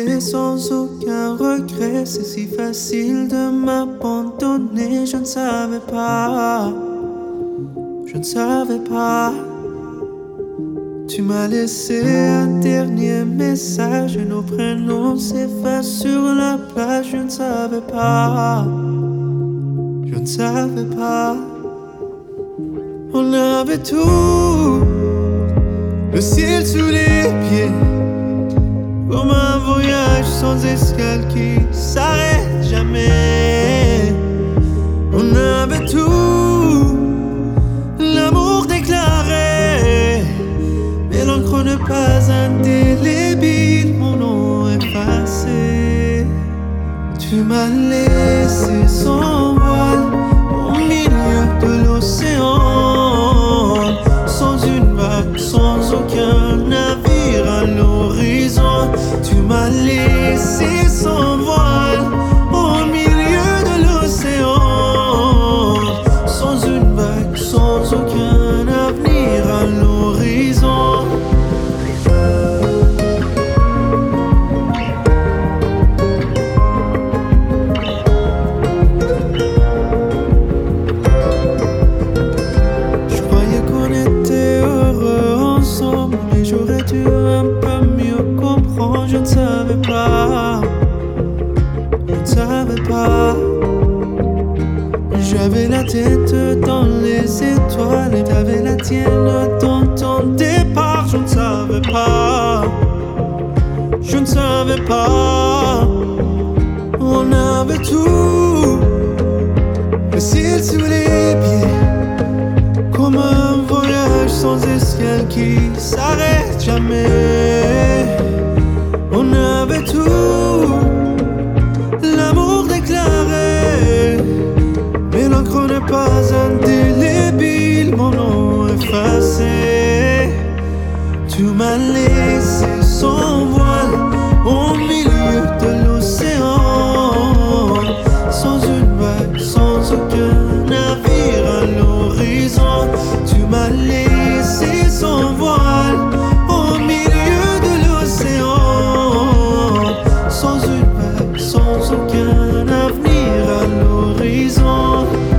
laissé sans aucun regret. C'est si facile de m'abandonner. Je ne savais pas, je ne savais pas. Tu m'as laissé un dernier message et nos prénoms s'effacent sur la plage. Je ne savais pas, je ne savais pas. On avait tout, le ciel sous les pieds, comme un voyage sans escale qui s'arrête jamais. On avait tout, l'amour déclaré, mais l'encre n'est pas indélébile, mon nom effacé. Tu m'as laissé sans voile au milieu de l'océan, sans une vague, sans aucun navire à l'horizon. Tu m'as laissé sans voile au milieu de l'océan, sans une vague, sans aucun avenir à l'horizon. Je croyais qu'on était heureux ensemble, mais j'aurais dû un peu mieux comprendre. Je ne savais pas, je ne savais pas. J'avais la tête dans les étoiles et t'avais la tienne dans ton départ. Je ne savais pas, je ne savais pas. On avait tout, le ciel sous les pieds, comme un voyage sans escale qui s'arrête jamais. On avait tout, l'amour déclaré, mais l'encre n'est pas indélébile, mon nom effacé. Tu m'as laissé sans voile au milieu de l'océan, sans une vague, sans aucun navire à l'horizon. Tu m'as laissé sans voile au milieu de l'océan, sans une vague, sans aucun avenir à l'horizon.